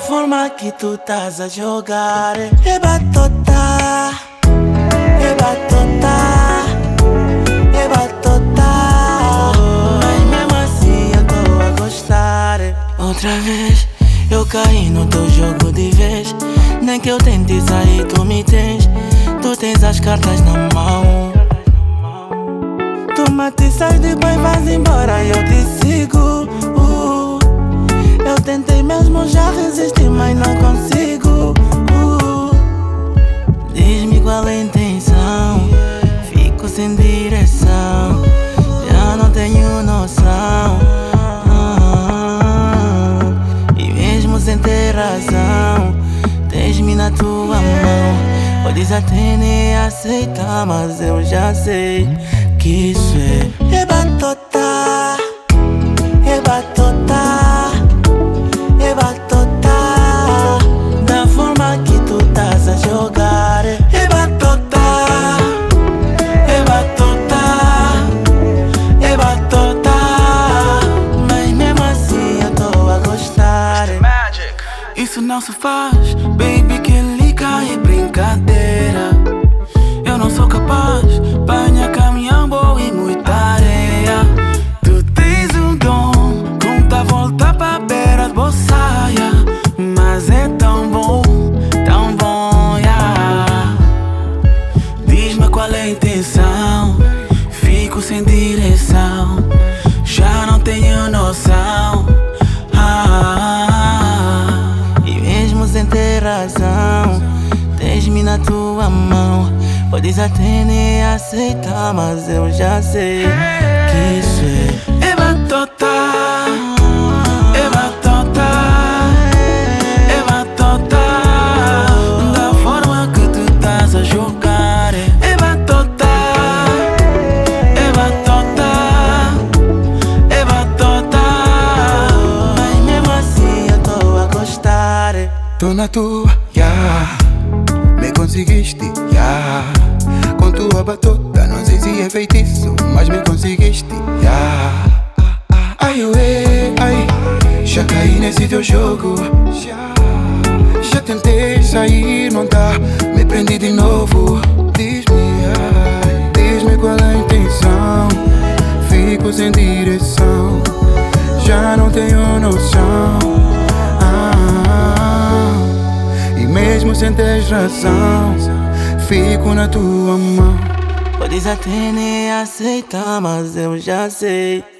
forma que tu estás a jogar é batota, é batota, é batota. Mas mesmo assim eu tô a gostar. Outra vez eu caí no teu jogo de vez. Nem que eu tente sair, tu me tens. Tu tens as cartas na mão. Tu mate, sai, depois vais embora e eu te sigo. Eu tentei mesmo já resistir, mas não consigo. Diz-me qual é a intenção. Fico sem direção, já não tenho noção. E mesmo sem ter razão, tens-me na tua mão. Podes até nem aceitar, mas eu já sei que isso é batota, é batota, é batota. Da forma que tu estás a jogar é batota, é batota, é batota. Mas mesmo assim eu tô a gostar. Isso não se faz, baby, que liga é brincadeira. Eu não sou capaz, banha, caminhão, boa e muita areia. Tu tens um dom, conta, volta pra beira de bolsaia. Mas é tão bom, yeah. Diz-me qual é a intenção. Fico sem direção, já não tenho noção. E mesmo sem ter razão, tens-me na tua mão. Podes até nem aceitar, mas eu já sei que isso é batota, é batota, é batota. Da forma que tu estás a jogar é batota, é batota, é batota. Mas mesmo assim eu tô a gostar. Tô na tua, yeah. Me conseguiste, yeah. Com tua batota, não sei se é feitiço, mas me conseguiste, yeah. Ai, ué, ai, já caí nesse teu jogo. Já tentei sair, não tá, me prendi de novo. Diz-me, ai, diz-me qual é a intenção. Fico sem direção, já não tenho noção. E mesmo sem ter razão, fico na tua mão. Podes até nem aceitar, mas eu já sei